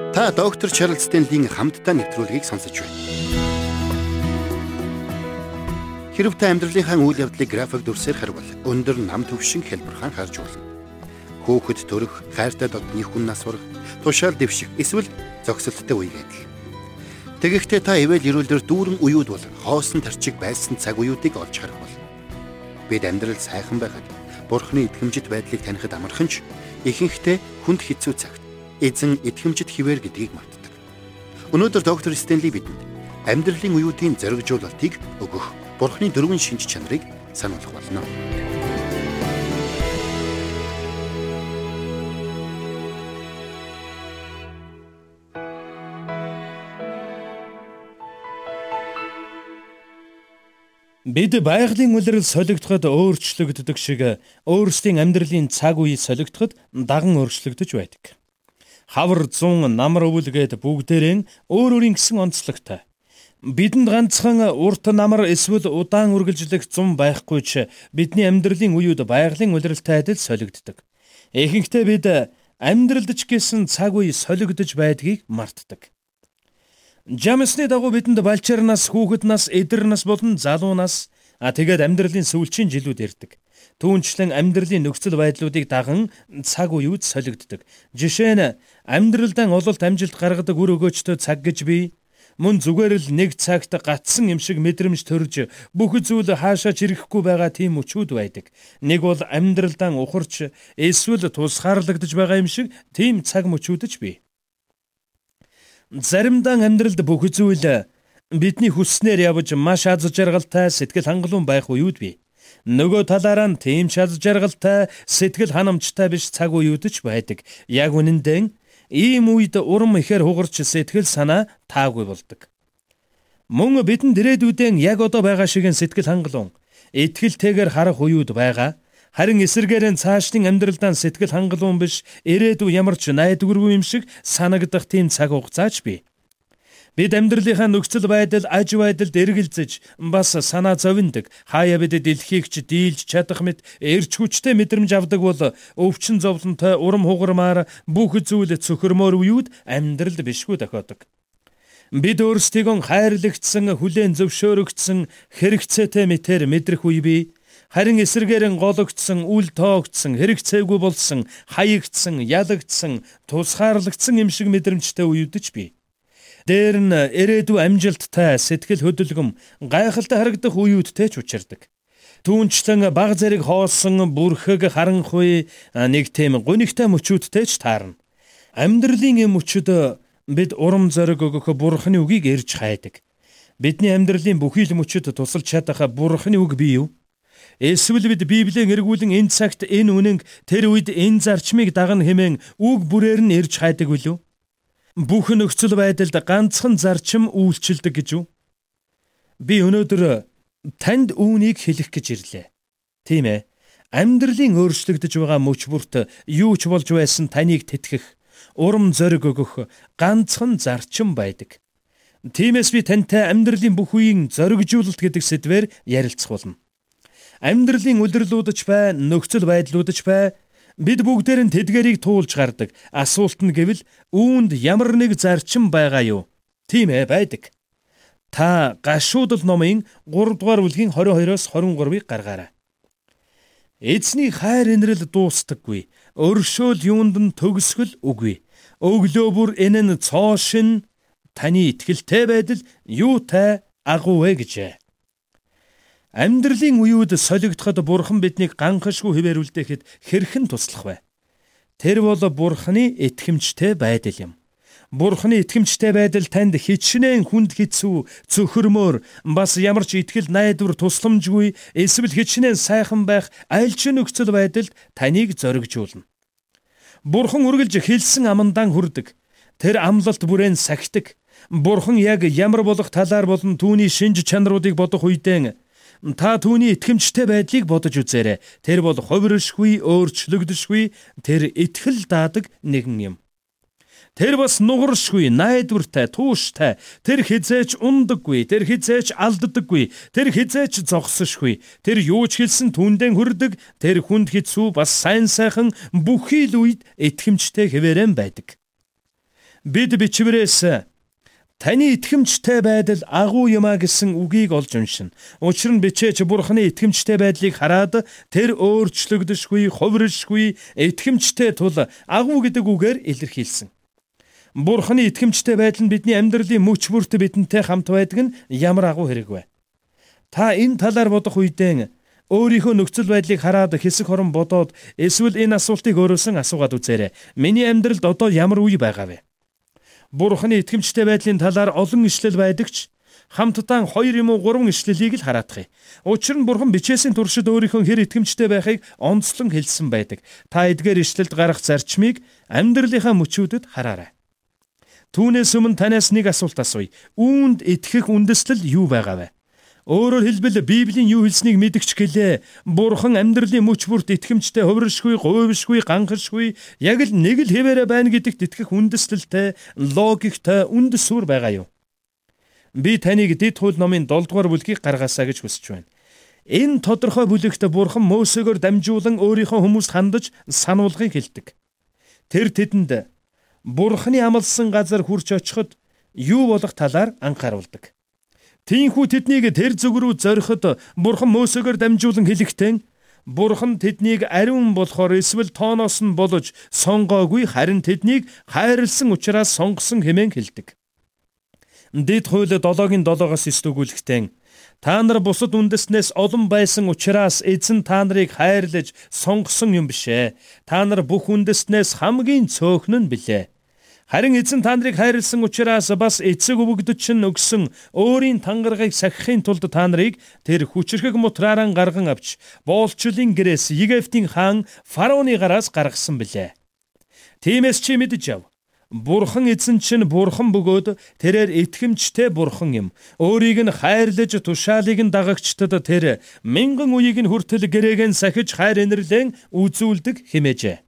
Та доктор Чарлз Стенлийн хамтдаа нэвтрүүлгийг сонсож байна. Хэрв та амьдралынхаа үйл явдлыг график дүрсээр харвал өндөр нам төвшин хэлбэрхан харж болно. Хөөхөд төрөх, хайртай додны хүн нас урах, тушаал дэвших эсвэл зогсолттой үе гэдэл. Тэгэхдээ та ивэл ирүүлдэр дүүрэн уюуд бол хоосон тарчиг байсан цаг уюудыг олж харах болно. Бид амьдрал сайхан байхад Бурхны итгэмжит байдлыг танихад амархан ч ихэнхдээ хүнд хэцүү цагт эзэн итгэмжит хിവэр гэдгийг мартдаг. Өнөөдөр доктор Стенли бидэнд амьдралын уюутын зоригжуулалтыг өгөх Бурхны дөрвөн шинж чанарыг сануулах болно. Бид байгалийн улирал солигдоход өөрчлөгддөг шиг өөрсдийн амьдралын цаг үе солигдоход даган өөрчлөгдөж байдаг. Хавар, зун, намар өвөлгээд бүгдээрээ өөр өөрийн гэсэн онцлогтой. Бидэнд ганцхан урт намар эсвэл удаан үргэлжлэх зун байхгүй ч бидний амьдралын үеуд байгалийн улиралтай адил солигддог. Ихэнхдээ бид амьдралд ч гэсэн цаг үе солигдож байдгийг мартдаг. Жамсны дагуу бидэнд балчаар нас, хүүхэд нас, эдэр нас болон залуу нас тэгээд амьдралын сүүлчийн жилүүд ирдэг. Түүнчлэн амьдралын нөхцөл байдлуудыг даган цаг үеуд солигддог. Жишээ нь амьдралдаа ололт амжилт гаргадаг үр өгөөчтэй цаг гэж бий. Мөн зүгээр л нэг цагт гатсан юм шиг мэдрэмж төрж бүх зүйл хаашаа ч ирэхгүй байгаа тийм өчүүд байдаг. Нэг бол амьдралдаа ухарч эсвэл тусгаарлагдж байгаа юм шиг тийм цаг мөчүүдж бий. Заримдаа амьдралд бүх зүйл бидний хүснээр явж маш аз жаргалтай сэтгэл хангалуун байх үеуд бий. Нөгөө талаараа тийм ч аз жаргалтай сэтгэл ханамжтай биш цаг үеудч байдаг. Яг үнэндээ ийм үед урам ихээр хугарч сэтгэл санаа таагүй болдог. Мөн бидэнд ирээдүйдээ яг одоо байгаа шиг сэтгэл хангалуун, итгэлтэйгээр харах үеуд байгаа. Харин эсэргээрээ цаашдын амьдралдаа сэтгэл хангалуун биш, ирээдүй ямар ч найдваргүй юм шиг санагдах тийм цаг хугацаач бий. Бид амьдралынхаа нөхцөл байдал, аж байдалд эргэлзэж, бас санаа зовиндаг, хаяа бид дэлхийг ч дийлж чадах мэт эрч хүчтэй мэдрэмж авдаг бол өвчин зовлонтой урам хугармаар бүх зүйл цөхөрмөр үеуд амьдрал бишгүй тохиодог. Бид өөрсдийгөө хайрлагдсан, хүлээн зөвшөөрөгдсөн, хэрэгцээтэй мэтэр мэдрэх үе бий. Харин эсэргээрэн гологдсон, үл тоогдсон, хэрэгцээгүй болсон, хаягдсан, ялагдсан, тусгаарлагдсан юм шиг мэдрэмжтэй үеүдэж бий. Дээр нь ирээдүй амжилттай, сэтгэл хөдлөм, гайхалтай харагдах үеүдтэй ч учирдаг. Түүнчлэн баг зэрэг хоосон, бүрхэг харанхуй нэг тийм гунигтай мөчүүдтэй ч таарна. Амьдралын мөчөд бид урам зориг өгөх Бурхны үгийг ирж хайдаг. Бидний амьдралын бүхий л мөчөд тусалж чадах Бурхны үг бий юу? Эсвэл бид Библийг эргүүлэн энэ цагт энэ үнэнг тэр үед энэ зарчмыг дагна хэмээн үг бүрээр нь ирж хайдаг билүү? Бүх нөхцөл байдалд ганцхан зарчим үйлчилдэг гэж үү? Би өнөөдөр танд үүнийг хэлэх гэж ирлээ. Тийм ээ. Амьдралын өөрчлөгдөж байгаа мөч бүрт юу ч болж байсан таныг тэтгэх, урам зориг өгөх ганцхан зарчим байдаг. Тиймээс би тантай амьдралын бүх үеийн зоригжуулалт гэдэг сэдвээр ярилцах болно. Амьдралын улирлуудч бай, нөхцөл байдлуудч бай, бид бүгдээр нь тэдгэрийг туулж гардаг. Асуулт нь гэвэл үүнд ямар нэг зарчим байгаа юу? Тийм ээ, байдаг. Та Гашуудал номын 3 дугаар бүлгийн 22-оос 23-ыг гаргаарай. Эзний хайр инрэл дуустдаггүй. Өршөөл юунд нь төгсгөл үгүй. Өглөө бүр энэ нь цоошин таны итгэлтэй байдал юутай агуу вэ гэжээ. Амьдралын үеуд солигдоход Бурхан биднийг ганхашгүй хിവэрүүлдэхэд хэрхэн туслах вэ? Тэр бол Бурханы итгэмжтэй байдал юм. Бурханы итгэмжтэй байдал танд хичнээн хүнд хэцүү, цөхөрмөр, бас ямар ч итгэл найдвар тусламжгүй, эсвэл хичнээн сайхан байх аль ч нөхцөл байдалд таныг зоригжуулна. Бурхан үргэлж хэлсэн амандаа хүрдэг. Тэр амлалт бүрээн сахидаг. Бурхан яг ямар болох талаар болон түүний шинж чанаруудыг бодох үедээ та түүний итгэмжтэй байдлыг бодож үзээрэй. Тэр бол хувиршгүй, өөрчлөгдөшгүй, тэр итгэл даадаг нэгэн юм. Тэр бас нугаршгүй, найдвартай, тууштай, тэр хизээч ундаггүй, тэр хизээч алддаггүй, тэр хизээч зогсошгүй, тэр юу ч хэлсэн түүндээ хүрдэг, тэр хүнд хэцүү бас сайн сайхан бүхий л үед итгэмжтэй хэвээрэн байдаг. Бид бичвэрээс таны итгэмжтэй байдал агуу юмаа гэсэн үгийг олж уншина. Учир нь бичээч Бурханы итгэмжтэй байдлыг хараад тэр өөрчлөгдөшгүй, хувиршгүй, итгэмжтэй тул агуу гэдэг үгээр илэрхийлсэн. Бурханы итгэмжтэй байдал нь бидний амьдралын мөч бүрт бидэнтэй хамт байдаг нь ямар агуу хэрэг вэ? Та энэ талаар бодох үедээ өөрийнхөө нөхцөл байдлыг хараад хэсэг хорон бодоод эсвэл энэ асуултыг өөрөөсөн асуугаад үзээрэй. Миний амьдралд одоо ямар үе байгаа вэ? Бурханы итгэмжтэй байдлын талаар олон ишлэл байдаг ч хамтдаа 2 юм уу 3 ишлэлийг л хараадах юм. Учир нь Бурхан бичээсийн туршид өөрийнхөө хэр итгэмжтэй байхыг онцлон хэлсэн байдаг. Та эдгээр ишлэлд гарах зарчмыг амьдралынхаа мөчүүдэд хараарай. Түүнээс өмнө танаас нэг асуулт асууя. Үүнд итгэх үндэслэл юу байгаа вэ? Өөрөөр хэлбэл Библийн юу хэлснийг мэдгч гэлээ. Бурхан амьдралын мөч бүрт итгэмжтэй, хувиршгүй, гуйвшгүй, ганхшгүй, яг л нэг л хэвээрээ байна гэдэгт итгэх үндэслэлтэй, логиктой үндэс суурь байгаа юу? Би таныг Дэд хууль номын 7 дугаар бүлгийг гаргаасаа гэж хүсэж байна. Энэ тодорхой бүлэгт Бурхан Мосегоор дамжуулан өөрийнхөө хүмүүст хандаж сануулгыг хэлдэг. Тэр тэдэнд Бурханы амласан газар хүрч очиход юу болох талаар анхааруулдаг. Тиймээс тэднийг тэр зүг рүү зориход Бурхан Мосегоор дамжуулан хэлэхдээ Бурхан тэднийг ариун болохоор эсвэл тооноос нь болж сонгоогүй, харин тэднийг хайрлсан учраас сонгосон хэмээн хэлдэг. Дэд хууль 7-гийн 7-оос 9 өгүүлэхдээ та нар бусад үндэснээс олон байсан учраас эзэн та нарыг хайрлаж сонгосон юм бишээ. Та нар бүх үндэснээс хамгийн цөөхн нь билээ. Харин эзэн та нарыг хайрлсан учраас бас эцэг өвгдөд чинь өгсөн өөрийн тангарагыг сахихын тулд та нарыг тэр хүчрхэг мутраараа гарган авч боолчлын гэрээс Египтийн хаан фараоны гараас гаргасан билээ. Тиймээс чи мэдэж ав. Бурхан эзэн чинь Бурхан бөгөөд тэрээр итгэмжтэй Бурхан юм. Өөрийг нь хайрлаж тушаалыг нь дагагчдад тэр мянган үеийг нь хүртэл гэрээгэн сахиж хайр инэрлэн үзүүлдэг хэмээжээ.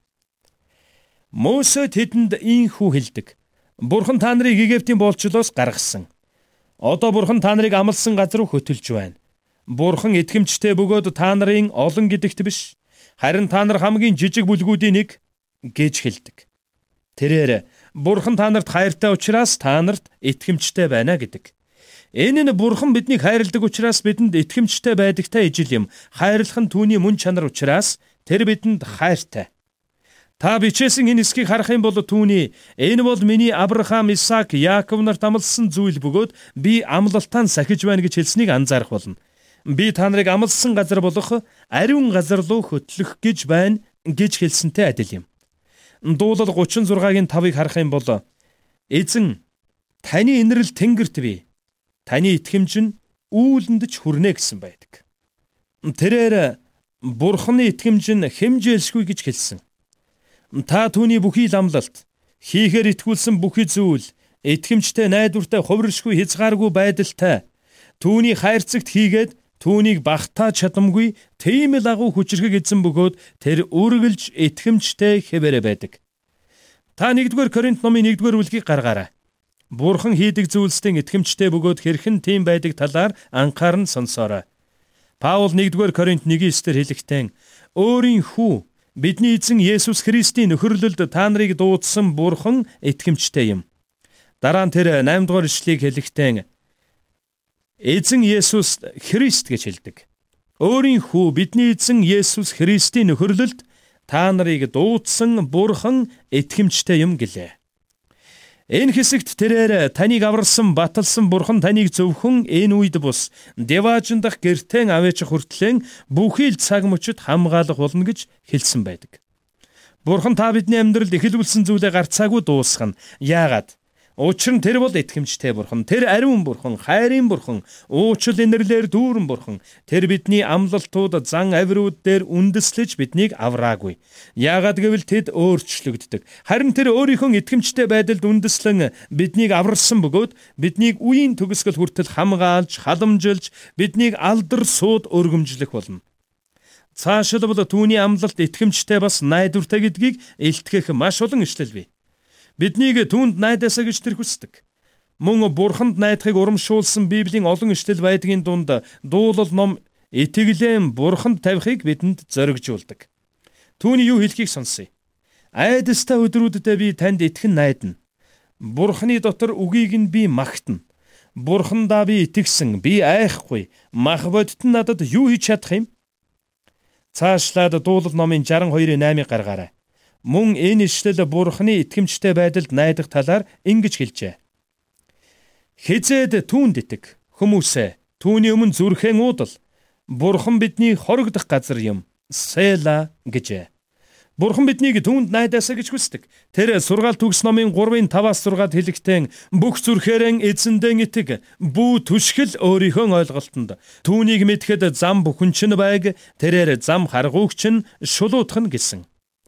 Мосе тэдэнд ийхүү хэлдэг. Бурхан та нарыг Египтийн боолчлоос гаргасан. Одоо Бурхан та нарыг амласан газар руу хөтөлж байна. Бурхан итгэмжтэй бөгөөд та нарын олон гэдэгт биш, харин та нар хамгийн жижиг бүлгүүдийн нэг гэж хэлдэг. Тэрээр Бурхан та нарт хайртай учраас та нарт итгэмжтэй байна гэдэг. Энэ нь Бурхан биднийг хайрладаг учраас бидэнд итгэмжтэй байдагтай ижил юм. Хайрлах нь түүний мөн чанар учраас тэр бидэнд хайртай. Та бичээсэн энэ хэсгийг харах юм бол түүний энэ бол миний Авраам, Исаак, Яаков нарт амласан зүйл бөгөөд би амлалтаа сахиж байна гэж хэлснийг анзаарах болно. Би та нарыг амласан газар болох ариун газар руу хөтлөх гэж байна гэж хэлсэнтэй адил юм. Дуулал 36-гийн 5-ыг харах юм бол эзэн таны инэрл тэнгэрт бий. Таны итгэмж нь үүлэнд ч хүрнэ гэсэн байдаг. Тэрээр Бурханы итгэмж нь хэмжээлшгүй гэж хэлсэн. Та түүний бүхий л амлалт, хийхээр итгүүлсэн бүхий зүйл, итгэмжтэй, найдвартай, хувиршгүй, хязгааргүй байдалтай, түүний хайрцагт хийгээд түүнийг багтааж чадамгүй, тийм л агуу хүчрхэг эзэн бөгөөд тэр үргэлж итгэмжтэй хэвээрээ байдаг. Та 1-р Коринт номын 1-р бүлгийг гаргаарай. Бурхан хийдэг зүйлстэй итгэмжтэй бөгөөд хэрхэн тийм байдаг талаар анхааран сонсоорой. Паул 1-р Коринт 1:9-дэр хэлэхдээ өөрийн хүү бидний эзэн Есүс Христийн нөхөрлөлд та нарыг дуудсан Бурхан итгэмжтэй юм. Дараа нь тэр 8-р ишлэгийг хэлэхдээ эзэн Есүс Христ гэж хэлдэг. Өөрийн хүү бидний эзэн Есүс Христийн нөхөрлөлд та нарыг дуудсан Бурхан итгэмжтэй юм гэлээ. Энэ хэсэгт тэрээр таныг аварсан, баталсан Бурхан таныг зөвхөн энэ үед бус деваажин дах гэртэн аваач хүртлэн бүхий л цаг мөчид хамгаалах болно гэж хэлсэн байдаг. Бурхан та бидний амьдралд эхлүүлсэн зүйлээ гарцаагүй дуусгана. Яагаад? Учир нь тэр бол итгэмжтэй Бурхан, тэр ариун Бурхан, хайрын Бурхан, уучлал инэрлэр дүүрэн Бурхан. Тэр бидний амлалтууд, зан авирууд дээр үндэслэж биднийг авраагүй. Яагаад гэвэл тэд өөрчлөгддөг. Харин тэр өөрийнхөө итгэмжтэй байдалд үндэслэн биднийг аварсан бөгөөд биднийг үеийн төгсгөл хүртэл хамгаалж, халамжилж, биднийг алдар сууд өргөмжлөх болно. Цаашилбал түүний амлалт итгэмжтэй бас найдвартай гэдгийг илтгэх маш олон ишлэл бий. Биднийг түүнд найдаасаа гэж тэр хүсдэг. Мөн Бурханд найдахыг урамшуулсан Библийн олон ишлэл байдгийн дунд дуулал ном итгэлэн Бурханд тавихыг бидэнд зоригжуулдаг. Түүний юу хэлхийг сонсъё. Айдастай өдрүүдэд би танд итгэн найдана. Бурхны дотор үгийг нь би магтана. Бурхандаа би итгэсэн, би айхгүй. Мах бодит нь надад юу хийж чадах юм? Цаашлаад дуулал номын 62:8-ыг гаргаарай. Мөн энэ ишлэл Бурхны итгэмжтэй байдалд найдах талаар ингэж хэлжээ. Хизээд түүнд итэг хүмүүсээ түүний өмнө зүрхэн уудал. Бурхан бидний хорогдох газар юм. Села гэжээ. Бурхан биднийг түүнд найдаасаа гэж хүсдэг. Тэр сургаалт төгс номын 3:5-6-д хэлэхдээ бүх зүрхээрэн эзэндээ итэг, бүү түшгэл өөрийнхөө ойлголтонд. Түүнийг мэдхэд зам бүхэн чинь байг, тэрээр зам харгууг чинь шулуутах нь гэсэн.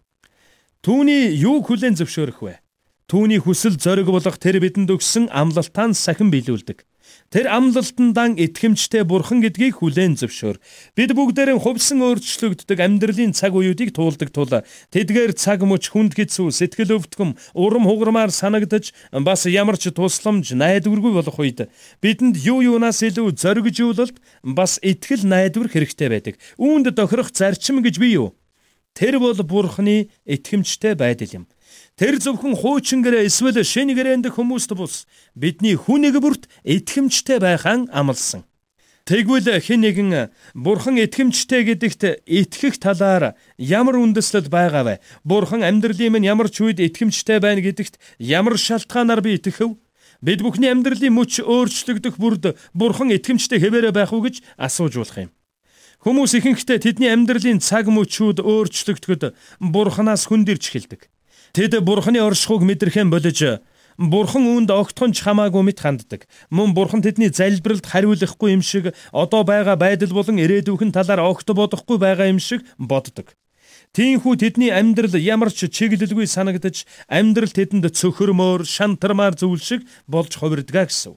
Түүний юу хүлээн зөвшөөрөх вэ? Түүний хүсэл зориг болох тэр бидэнд өгсөн амлалтаа сахин биелүүлдэг. Тэр амлалтандан итгэмжтэй Бурхан гэдгийг хүлээн зөвшөөр. Бид бүгдээрэн хувьсан өөрчлөгддөг амьдралын цаг үеүүдийг туулдаг тул тэдгээр цаг мөч хүнд хэцүү, сэтгэл өвдгөм, урам хугармаар санагдаж бас ямар ч тусламж найдваргүй болох үед бидэнд юунаас илүү зоригжуулалт бас итгэл найдвар хэрэгтэй байдаг. Үүнд тохирох зарчим гэж би юу? Тэр бол Бурханы итгэмжтэй байдал юм. Тэр зөвхөн хуучин гэрээ эсвэл шинэ гэрээнд хүмүүст бус бидний хүнийг бүрт итгэмжтэй байхаан амласан. Тэгвэл хэн нэгэн Бурхан итгэмжтэй гэдэгт итгэх талаар ямар үндэслэл байгаа вэ? Бурхан амьдралын минь ямар ч үед итгэмжтэй байна гэдэгт ямар шалтгаанаар би итгэв? Бид бүхний амьдралын мөч өөрчлөгдөх бүрд Бурхан итгэмжтэй хэвээрээ байх уу гэж асууж болох юм. Хүмүүс ихэнхдээ тэдний амьдралын цаг мөчүүд өөрчлөгдөхөд Бурханаас хүндэрч эхэлдэг. Тэд Бурханы оршихуйг мэдрэхэн болж Бурхан үүнд огтхонч хамаагүй мэт ханддаг. Мөн Бурхан тэдний залбиралд хариулахгүй юм шиг одоо байгаа байдал болон ирээдүйн талаар огт бодохгүй байгаа юм шиг боддог. Тиймээс тэдний амьдрал ямар ч чиглэлгүй санагдаж амьдрал тэдэнд цөхөрмөр, шантармаар зүйл шиг болж хувирдгаа гэсэн үг.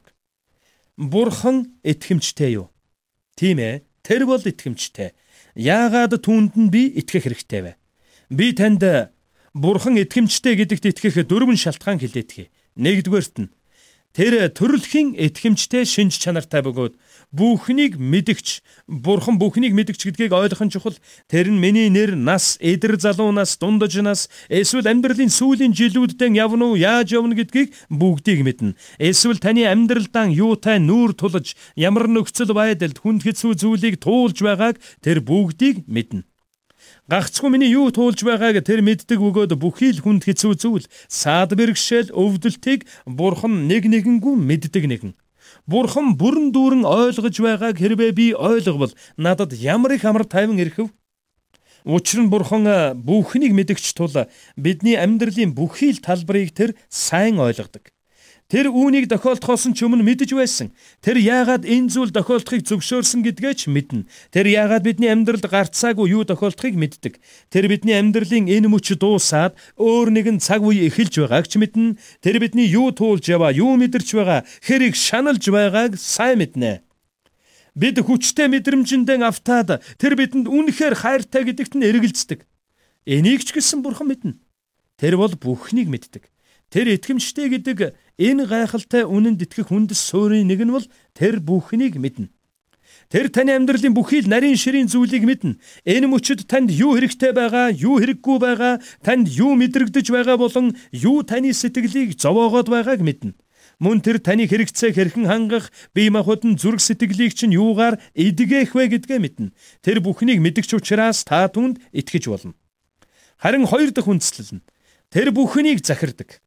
Бурхан итгэмжтэй юу? Тийм ээ, тэр бол итгэмжтэй. Яагаад түүнд нь би итгэх хэрэгтэй вэ? Би танд Бурхан итгэмжтэй гэдэгт итгэх 4 шалтгаан хэлээдгий. Нэгдүгээрт нь тэр төрөлхийн итгэмжтэй шинж чанартай бөгөөд бүхнийг мэдгч, Бурхан бүхнийг мэдгч гэдгийг ойлгох нь чухал. Тэр нь миний нэр, нас, эдэр залуунаас, дундаж нас, эсвэл амьдралын сүүлийн жилүүддээ явна уу, яаж явна гэдгийг бүгдийг мэднэ. Эсвэл таны амьдралдаа юутай нүүр тулж, ямар нөхцөл байдалд хүнд хэцүү зүйлийг туулж байгааг тэр бүгдийг мэднэ. Гагцхүү миний юу туулж байгааг тэр мэддэг бөгөөд бүхий л хүнд хэцүү зүйл, саад бэрхшээл, өвдөлтийг Бурхан нэгэнгүй мэддэг нэгэн. Бурхан бүрэн дүүрэн ойлгож байгааг хэрвээ би ойлговол надад ямар их амар тайван ирэхв? Учир нь Бурхан бүхнийг мэдгч тул бидний амьдралын бүхий л талбарыг тэр сайн ойлгодог. Тэр үүнийг тохиолдохоос ч өмнө мэдэж байсан. Тэр яагаад энэ зүйл тохиолдохыг зөвшөөрсөн гэдгээ ч мэднэ. Тэр яагаад бидний амьдралд гарцаагүй юу тохиолдохыг мэддэг. Тэр бидний амьдралын энэ мөч дуусаад өөр нэгэн цаг үе эхэлж байгааг ч мэднэ. Тэр бидний юу туулж яваа, юу мэдэрч байгаа, хэрийг шаналж байгааг сайн мэднэ. Бид хүчтэй мэдрэмжэндээ автаад тэр бидэнд үнэхээр хайртай гэдэгт нь эргэлздэг. Энийг ч гэсэн Бурхан мэднэ. Тэр бол бүхнийг мэддэг. Тэр итгэмжтэй гэдэг энэ гайхалтай үнэнд итгэх үндэс суурийн нэг нь бол тэр бүхнийг мэднэ. Тэр таны амьдралын бүхий л нарийн ширийн зүйлийг мэднэ. Энэ мөчөд танд юу хэрэгтэй байгаа, юу хэрэггүй байгаа, танд юу мэдрэгдэж байгаа болон юу таны сэтгэлийг зовоогоод байгааг мэднэ. Мөн тэр таны хэрэгцээг хэрхэн хангах, бие махбодын зүрх сэтгэлийг чинь юугаар эдгээх вэ гэдгээ мэднэ. Тэр бүхнийг мэдгч учраас та түүнд итгэж болно. Харин хоёр дахь үндслэл нь тэр бүхнийг захирдаг.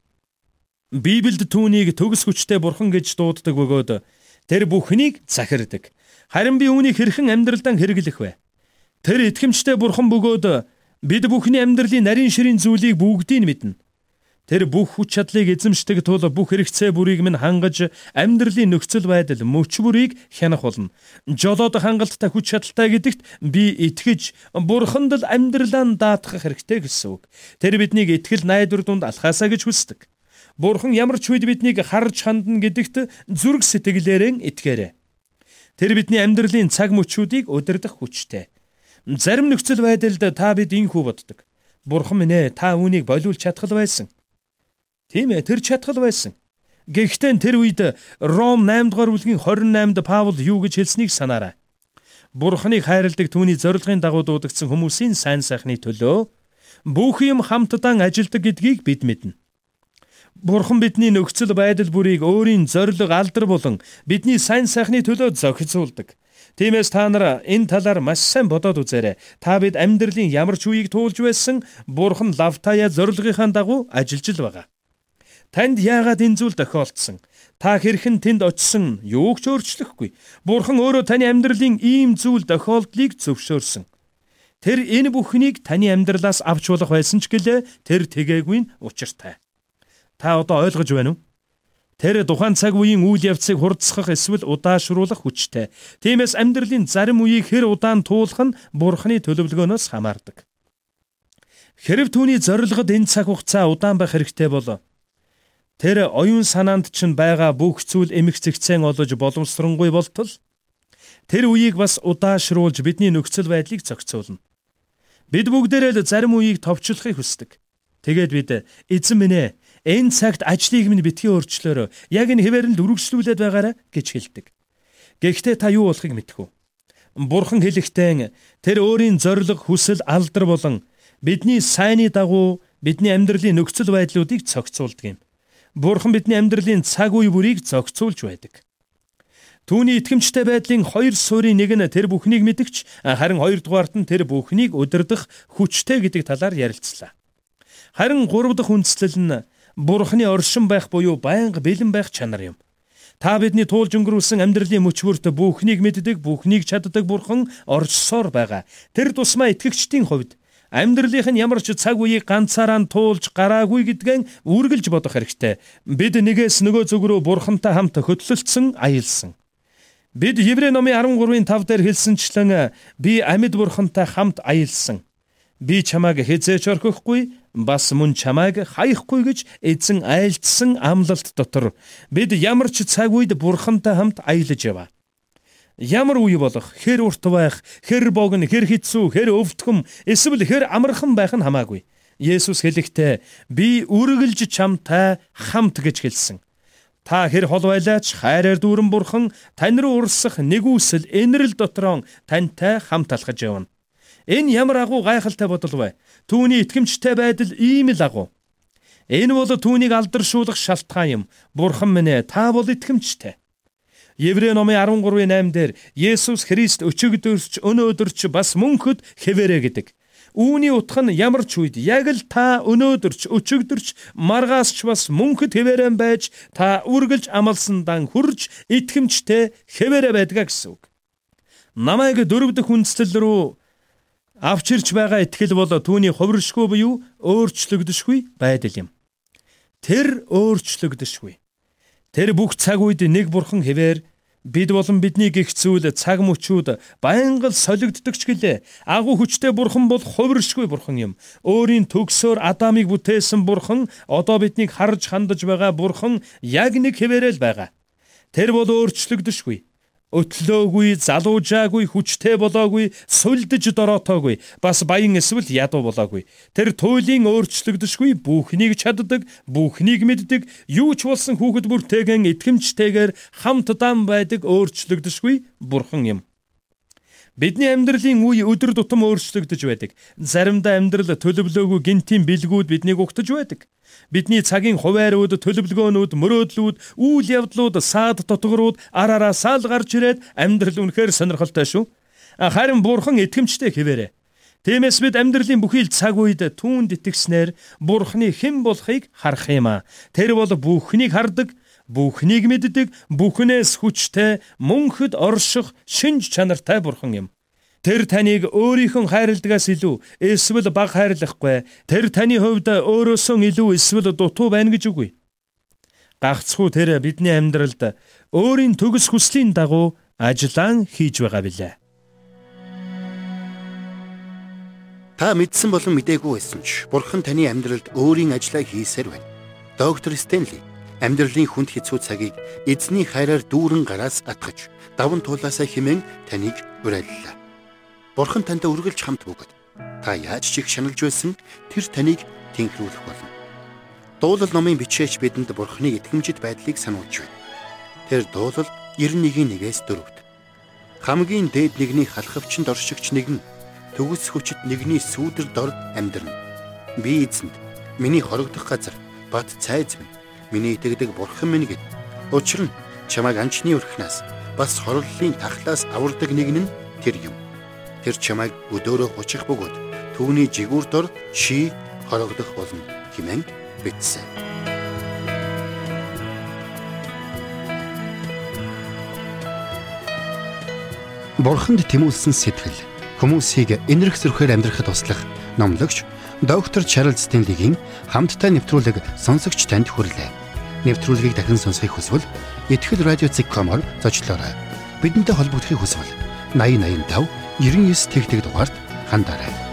Библиэд түүнийг төгс хүчтэй Бурхан гэж дууддаг бөгөөд тэр бүхнийг захирдаг. Харин би үүнийг хэрхэн амьдралдаа хэрэглэх вэ? Тэр итгэмжтэй Бурхан бөгөөд бид бүхний амьдралын нарийн ширийн зүйлийг бүгдийг мэднэ. Тэр бүх хүч чадлыг эзэмшдэг тул бүх хэрэгцээ бүрийг минь хангаж амьдралын нөхцөл байдал мөч бүрийг хянах болно. Жолоод хангалттай хүч чадалтай гэдэгт би итгэж Бурханд л амьдралаа даатгах хэрэгтэй гэсэн үг. Тэр биднийг итгэл найдвар дунд алхаасаа гэж хүсдэг. Бурхан ямар ч үед биднийг харж хандна гэдэгт зүрх сэтгэлээрэн итгээрэй. Тэр бидний амьдралын цаг мөчүүдийг удирдах хүчтэй. Зарим нөхцөл байдалд та бид инхүү боддог. Бурхан минь ээ, та үүнийг болиулж чадхал байсан. Тийм ээ, тэр чадхал байсан. Гэхдээ тэр үед Ром 8 дугаар бүлгийн 28-д Паул юу гэж хэлснийг санаарай. Бурханыг хайрладаг түүний зорилгын дагуу дуудагдсан хүмүүсийн сайн сайхны төлөө бүх юм хамтдаа ажилдаг гэдгийг бид мэднэ. Бурхан бидний нөхцөл байдал бүрийг өөрийн зориг алдар болон бидний сайн сайхны төлөө зохицуулдаг. Тиймээс та нар энэ талаар маш сайн бодоод үзээрэй. Та бид амьдралын ямар ч үеийг туулж байсан Бурхан лавтая зорилгынхаа дагуу ажиллаж л байгаа. Танд яагаад энэ зүйл тохиолдсон? Та хэрхэн тэнд очсон? Юуг ч өөрчлөхгүй. Бурхан өөрөө таны амьдралын ийм зүйл тохиолдлыг зөвшөөрсөн. Тэр энэ бүхнийг таны амьдралаас авч болох байсан ч гэлээ тэр тэгээгүй нь учиртай. Та одоо ойлгож байна уу? Тэр тухайн цаг үеийн үйл явцыг хурдсгах эсвэл удаашруулах хүчтэй. Тиймээс амьдралын зарим үеийг хэр удаан туулах нь Бурханы төлөвлөгөөнөөс хамаардаг. Хэрв түүний зорилгод энэ цаг хугацаа удаан байх хэрэгтэй бол тэр оюун санаанд чинь байгаа бүх зүйл эмх зэгцэн олж боломжсронгүй болтол тэр үеийг бас удаашруулж бидний нөхцөл байдлыг зохицуулна. Бид бүгдээрээ л зарим үеийг товчлохыг хүсдэг. Тэгээд бид эзэн минь ээ, энэ цагт ажлыг минь битгий өөрчлөөрөө. Яг энэ хэвээр нь үргэлжлүүлээд байгаарай гэж хэлдэг. Гэхдээ та юу болохыг мэдэх үү? Бурхан хэлэхдээ тэр өөрийн зориг, хүсэл, алдар болон бидний сайнны дагуу бидний амьдралын нөхцөл байдлуудыг зохицуулдаг юм. Бурхан бидний амьдралын цаг үе бүрийг зохицуулж байдаг. Түүний итгэмжтэй байдлын хоёр суурийн нэг нь тэр бүхнийг мэдгч, харин хоёрдугаарт нь тэр бүхнийг удирдах хүчтэй гэдэг талаар ярилцлаа. Харин гурав дахь үндслэл нь Бурханы оршин байх буюу байнга бэлэн байх чанар юм. Та бидний туулж өнгөрүүлсэн амьдралын мөчгөрт бүхнийг мэддэг, бүхнийг чаддаг Бурхан оршсоор байгаа. Тэр тусмаа итгэгчдийн хувьд амьдралынх нь ямар ч цаг үеийг ганцаараа туулж гараагүй гэдгэн үргэлж бодох хэрэгтэй. Бид нэгээс нөгөө зүг рүү Бурхантай хамт хөтлөлдсөн, аялсан. Бид Еврей номын 13:5 дээр хэлсэнчлэн би амьд Бурхантай хамт аялсан. Би чамайг хизээч орхихгүй, бас мөн чамайг хаяхгүй гэж эзэн айлдсан амлалт дотор бид ямар ч цаг үед Бурхантай хамт аялж яваа. Ямар үе болох, хэр урт байх, хэр богино, хэр хэцүү, хэр өвдгөм, эсвэл хэр амархан байх нь хамаагүй. Есүс хэлэхдээ би үргэлж чамтай хамт гэж хэлсэн. Та хэр хол байлаач хайраар дүүрэн Бурхан тань руу урсах нэгүсэл энэрл дотроо тантай хамт алхаж явна. Энэ ямар агуу гайхалтай бодол вэ? Түүний итгэмжтэй байдал ийм л агуу. Энэ бол түүнийг алдаршуулах шалтгаан юм. Бурхан минь ээ, та бол итгэмжтэй. Еврей номын 13:8 дээр Есүс Христ өчигдөрч, өнөөдөрч бас мөнхөд хэвээрээ гэдэг. Үүний утга нь ямар ч үед яг л та өнөөдөрч, өчигдөрч, маргаас ч бас мөнхөд хэвээрэн байж та үргэлж амлсандан хүрж итгэмжтэй хэвээрээ байдгаа гэсэн үг. Намайг дөрөв дэх үндслэл рүү авч ирж байгаа итгэл бол түүний хувиршгүй буюу өөрчлөгдөшгүй байдал юм. Тэр өөрчлөгдөшгүй. Тэр бүх цаг үед нэг Бурхан хэвээр бид болон бидний гих зүйл цаг мөчүүд байнга л солигддог ч гэлээ. Агуу хүчтэй Бурхан бол хувиршгүй Бурхан юм. Өөрийн төгсөөр Адамыг бүтээсэн Бурхан одоо биднийг харж хандаж байгаа Бурхан яг нэг хэвээрэл байгаа. Тэр бол өөрчлөгдөшгүй. Өтлөөгүй, залуужаагүй, хүчтэй болоогүй, сулдж дороотоогүй, бас баян эсвэл ядуу болоогүй. Тэр туйлын өөрчлөгдөшгүй, бүхнийг чаддаг, бүхнийг мэддэг, юу ч болсон хүүхэд бүртэйгэн итгэмжтэйгээр хамт дан байдаг өөрчлөгдөшгүй Бурхан юм. Бидний амьдралын үе өдөр тутам өөрчлөгдөж байдаг. Заримдаа амьдрал төлөвлөөгүй гинтийн бэлгүүд биднийг угтаж байдаг. Бидний цагийн хуваарууд, төлөвлөгөөнүүд, мөрөөдлүүд, үйл явдлууд, саад тутгарууд араараа саал гарч ирээд амьдрал үнэхээр сонирхолтой шүү. Харин Бурхан итгэмжтэй хэвээрээ. Тиймээс бид амьдралын бүхий л цаг үед түүнд итгэснээр Бурханы хэн болохыг харах юм аа. Тэр бол бүхнийг хардаг, бүхнийг мэддэг, бүхнээс хүчтэй, мөнхөд орших шинж чанартай Бурхан юм. Тэр таныг өөрийнхөө хайрладагаас илүү эсвэл бага хайрлахгүй. Тэр таны хувьд өөрөөсөө илүү эсвэл дутуу байна гэж үгүй. Гагцхүү тэр бидний амьдралд өөрийн төгс хүслийн дагуу ажиллаан хийж байгаа билээ. Та мэдсэн болон мэдээгүй байсан ч Бурхан таны амьдралд өөрийн ажлаа хийсээр байна. Доктор Стенли амьдралын хүнд хэцүү цагийг эзний хайраар дүүрэн гараас атгаж, даван туулаасаа хэмээн таныг уриаллаа. Бурхан тантай үргэлж хамт бөгөөд та яаж ч их шаналж байсан тэр таныг тэнхрүүлэх болно. Дуулал номын бичээч бидэнд Бурханы итгэмжит байдлыг сануулж байна. Тэр дуулал 91:1-4. Хамгийн дээд нэгний халахвчанд оршигч нэгэн төгс хүчит нэгний сүүдэр дор амьдрна. Би эзэнд миний хорогдох газар бат цайз минь, миний итгэдэг бурхан минь гэд. Учир нь чамайг анчны өрхнээс бас хорлолын тахлаас авардаг нэг нь тэр юм. Тэр чамайг өдөөрөө хучих бөгөөд түүний жигүүр дор чи хорогдох болно хэмээн бичсэн. Бурханд тэмүүлсэн сэтгэл хүмүүсийг энэрх зөрхөөр амьдрахад туслах номлогч доктор Чарлз Стенлигийн хамттай нэвтрүүлэг сонсогч танд хүрлээ. Нэвтрүүлгийг дахин сонсохыг хүсвэл Итгэл радио.com-оор зочлоорой. Бидэнтэй холбогдохыг хүсвэл 8085 99 тэгтэг дугаард хандаарай.